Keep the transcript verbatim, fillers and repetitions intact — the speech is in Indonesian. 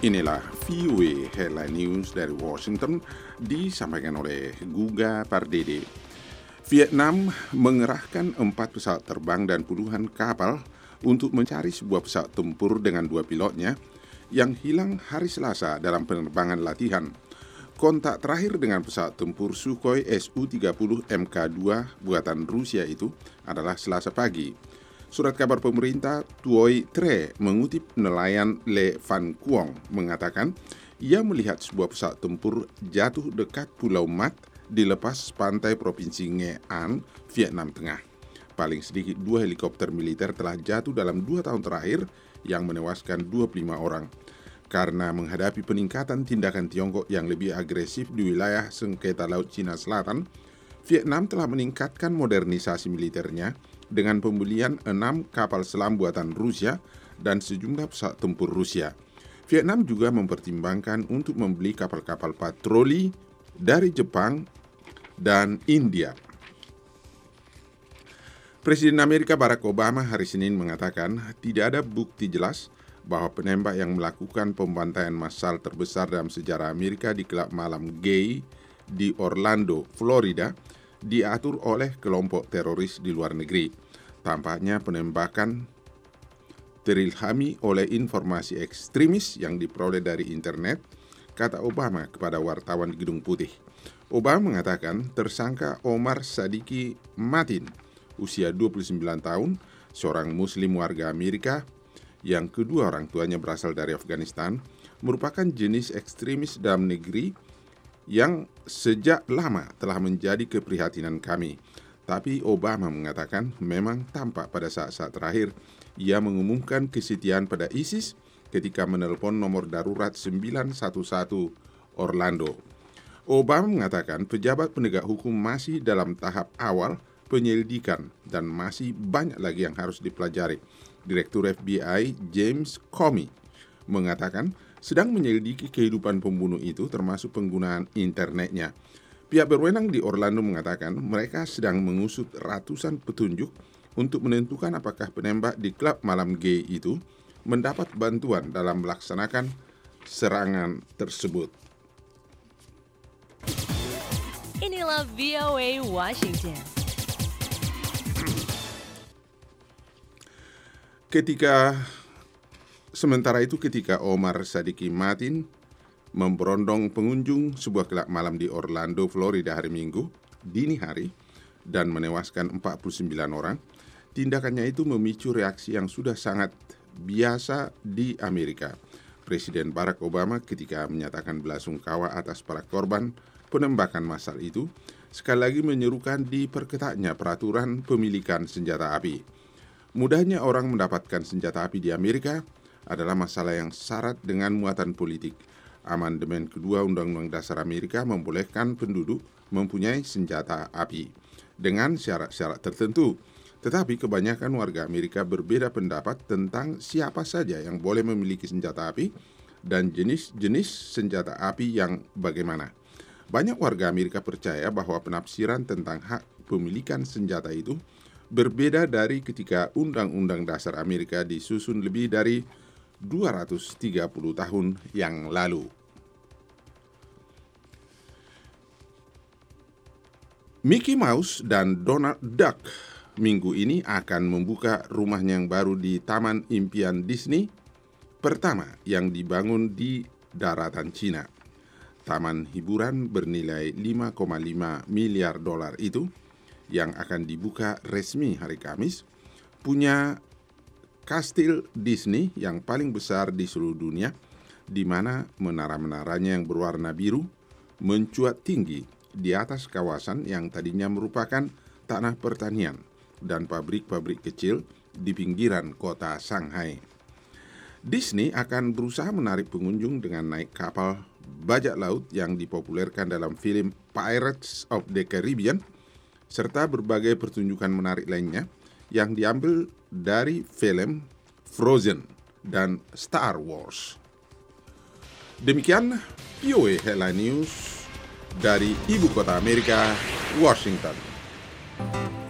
Inilah V O A Headline News dari Washington, disampaikan oleh Guga Pardede. Vietnam mengerahkan empat pesawat terbang dan puluhan kapal untuk mencari sebuah pesawat tempur dengan dua pilotnya yang hilang hari Selasa dalam penerbangan latihan. Kontak terakhir dengan pesawat tempur Sukhoi S U tiga puluh M K dua buatan Rusia itu adalah Selasa pagi. Surat kabar pemerintah Tuoi Tre mengutip nelayan Le Van Quong mengatakan ia melihat sebuah pesawat tempur jatuh dekat Pulau Mat di lepas pantai Provinsi Nghệ An, Vietnam Tengah. Paling sedikit dua helikopter militer telah jatuh dalam dua tahun terakhir yang menewaskan dua puluh lima orang. Karena menghadapi peningkatan tindakan Tiongkok yang lebih agresif di wilayah sengketa Laut Cina Selatan, Vietnam telah meningkatkan modernisasi militernya dengan pembelian enam kapal selam buatan Rusia dan sejumlah pesawat tempur Rusia. Vietnam juga mempertimbangkan untuk membeli kapal-kapal patroli dari Jepang dan India. Presiden Amerika Barack Obama hari Senin mengatakan tidak ada bukti jelas bahwa penembak yang melakukan pembantaian massal terbesar dalam sejarah Amerika di klub malam gay di Orlando, Florida, diatur oleh kelompok teroris di luar negeri. Tampaknya penembakan terilhami oleh informasi ekstremis yang diperoleh dari internet, kata Obama kepada wartawan di Gedung Putih. Obama mengatakan tersangka Omar Sadiki Matin, usia dua puluh sembilan tahun, seorang muslim warga Amerika, yang kedua orang tuanya berasal dari Afghanistan, merupakan jenis ekstremis dalam negeri yang sejak lama telah menjadi keprihatinan kami. Tapi Obama mengatakan memang tampak pada saat-saat terakhir ia mengumumkan kesetiaan pada ISIS ketika menelpon nomor darurat sembilan satu satu Orlando. Obama mengatakan pejabat penegak hukum masih dalam tahap awal penyelidikan dan masih banyak lagi yang harus dipelajari. Direktur F B I James Comey mengatakan sedang menyelidiki kehidupan pembunuh itu termasuk penggunaan internetnya. Pihak berwenang di Orlando mengatakan mereka sedang mengusut ratusan petunjuk untuk menentukan apakah penembak di klub malam gay itu mendapat bantuan dalam melaksanakan serangan tersebut. Inilah V O A Washington. Ketika sementara itu ketika Omar Sadiki Matin memberondong pengunjung sebuah klub malam di Orlando, Florida hari Minggu, dini hari, dan menewaskan empat puluh sembilan orang, tindakannya itu memicu reaksi yang sudah sangat biasa di Amerika. Presiden Barack Obama ketika menyatakan belasungkawa atas para korban penembakan massal itu, sekali lagi menyerukan diperketatnya peraturan pemilikan senjata api. Mudahnya orang mendapatkan senjata api di Amerika adalah masalah yang syarat dengan muatan politik. Amandemen kedua Undang-Undang Dasar Amerika membolehkan penduduk mempunyai senjata api dengan syarat-syarat tertentu. Tetapi kebanyakan warga Amerika berbeda pendapat tentang siapa saja yang boleh memiliki senjata api dan jenis-jenis senjata api yang bagaimana. Banyak warga Amerika percaya bahwa penafsiran tentang hak pemilikan senjata itu berbeda dari ketika Undang-Undang Dasar Amerika disusun lebih dari dua ratus tiga puluh tahun yang lalu. Mickey Mouse dan Donald Duck minggu ini akan membuka rumahnya yang baru di Taman Impian Disney pertama yang dibangun di daratan Cina. Taman hiburan bernilai lima koma lima miliar dolar itu yang akan dibuka resmi hari Kamis punya kastil Disney yang paling besar di seluruh dunia, di mana menara-menaranya yang berwarna biru mencuat tinggi di atas kawasan yang tadinya merupakan tanah pertanian dan pabrik-pabrik kecil di pinggiran kota Shanghai. Disney akan berusaha menarik pengunjung dengan naik kapal bajak laut yang dipopulerkan dalam film Pirates of the Caribbean, serta berbagai pertunjukan menarik lainnya yang diambil dari film Frozen dan Star Wars. Demikian V O A Headline News dari Ibu Kota Amerika, Washington.